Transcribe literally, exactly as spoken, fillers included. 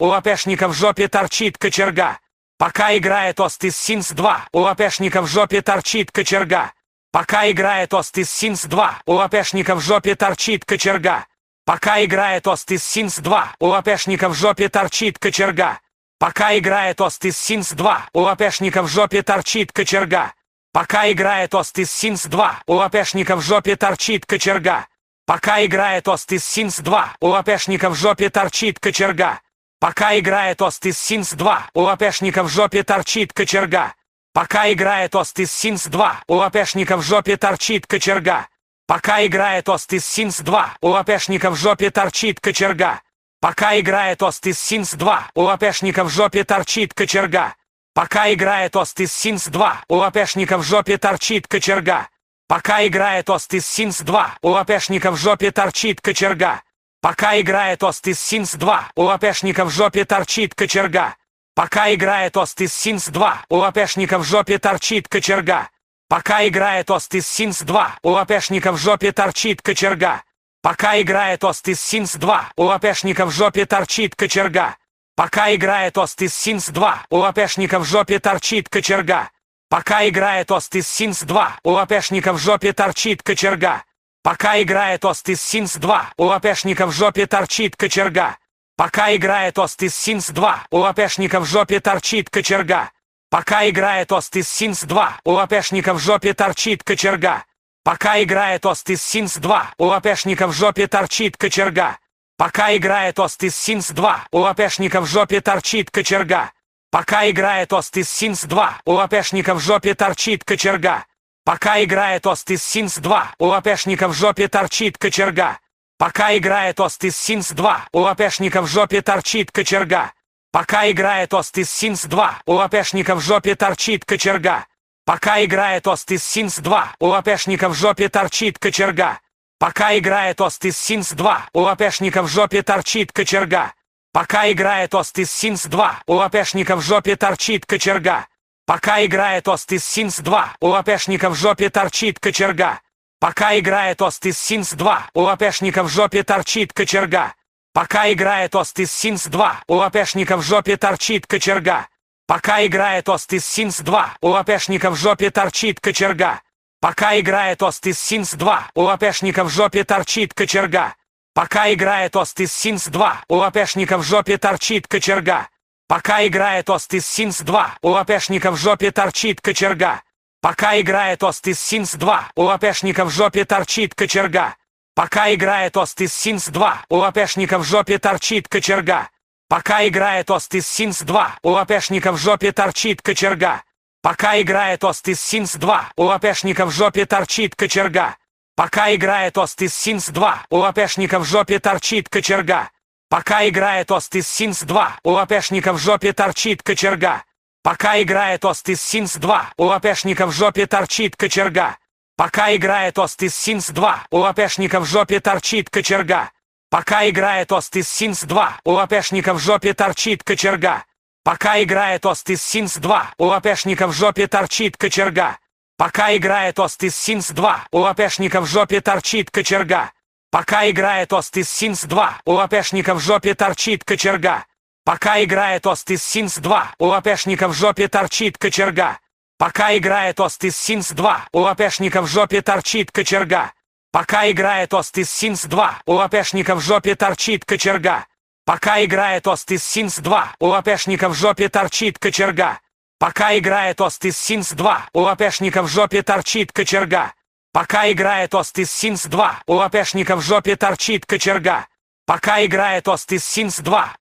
у лапешника в жопе торчит кочерга. Пока играет Ост из Синс два, у лапешника в жопе торчит кочерга. Пока играет Ост из Синс два, у лапешника в жопе торчит кочерга. Пока играет Ост из Синс два, у лапешника в жопе торчит кочерга. Пока играет Ост из Синс два, у лапешника в жопе торчит кочерга. Пока играет Ост из Синс два, у лапешника в жопе торчит кочерга. Пока играет Ост из Синс два, у лапешника в жопе торчит кочерга. Пока играет Ост из Синс два, у лапешника в жопе торчит кочерга. Пока играет Ост из Синс два, у лапешника в жопе торчит кочерга. Пока играет Ост из Синс два, у лапешника в жопе торчит кочерга. Пока играет Ост из Синс два, у лапешника в жопе торчит кочерга. Пока играет Ост из Синс два, у лапешника в жопе торчит кочерга. Пока играет Ост из Синс два, у лапешника в жопе торчит кочерга. Пока играет Ост из Синс два, у лапешника в жопе торчит кочерга. Пока играет Ост из Синс два, у лапешника в жопе торчит кочерга. Пока играет Ост из Синс два, у лапешника в жопе торчит кочерга. Пока играет Ост из Синс два, у лапешника в жопе торчит кочерга. Пока играет Ост из Синс два, у лапешника в жопе торчит кочерга. Пока играет Ост из Синс два, у лапешника в жопе торчит кочерга. Пока играет Ост из Синс два, у лапешника в жопе торчит кочерга. Пока играет Ост из Синс два, у лапешника в жопе торчит кочерга. Пока играет Ост из Синс два, у лапешника в жопе торчит кочерга. Пока играет Ост из Синс два, у лапешника в жопе торчит кочерга. Пока играет Ост из Синс два, у лапешника в жопе торчит кочерга. Пока играет Ост из Синс два, у лапешника в жопе торчит кочерга. Пока играет Ост из Синс два, у лапешника в жопе торчит кочерга. Пока играет Ост из Синс два, у лапешника в жопе торчит кочерга. Пока играет Ост из Синс два, у лапешника в жопе торчит кочерга. Пока играет Ост из Синс два, у лапешника в жопе торчит кочерга. Пока играет Ост из Синс два, у лапешника в жопе торчит кочерга. Пока играет Ост из Синс два, у лапешника в жопе торчит кочерга. Пока играет Ост из Синс два, у лапешника в жопе торчит кочерга. Пока играет Ост из Синс два, у лапешника в жопе торчит кочерга. Пока играет Ост из Синс два, у лапешника в жопе торчит кочерга. Пока играет Ост из Синс два, у лапешника в жопе торчит кочерга. Пока играет Ост из Синс два, у лапешника в жопе торчит кочерга. Пока играет Ост из Синс два, у лапешника в жопе торчит кочерга. Пока играет Ост из Синс два, у лапешника в жопе торчит кочерга. Пока играет Ост из Синс два, у лапешника в жопе торчит кочерга. Пока играет Ост из Синс два, у лапешника в жопе торчит кочерга. Пока играет Ост из Синс два, у лапешника в жопе торчит кочерга. Пока играет Ост из Синс два, у лапешника в жопе торчит кочерга. Пока играет Ост из Синс два, у лапешника в жопе торчит кочерга. Пока играет Ост из Синс два, у лапешника в жопе торчит кочерга. Пока играет Ост из Синс два, у лапешника в жопе торчит кочерга. Пока играет Ост из Синс два, у лапешника в жопе торчит кочерга. Пока играет Ост из Синс два, у лапешника в жопе торчит кочерга. Пока играет Ост из Синс два, у лапешника в жопе торчит кочерга. Пока играет Ост из Синс два, у лапешника в жопе торчит кочерга. Пока играет Ост из Синс два, у лапешника в жопе торчит кочерга. Пока играет Ост из Синс два, у лапешника в жопе торчит кочерга. Пока играет Ост из Синс два, у лапешника в жопе торчит кочерга. Пока играет Ост из Синс два, у лапешника в жопе торчит кочерга. Пока играет Ост из Синс два, у лапешника в жопе торчит кочерга. Пока играет Ост из Синс два, у лапешника в жопе торчит кочерга. Пока играет Ост из Синс два, у лапешника в жопе торчит кочерга. Пока играет Ост из Синс два,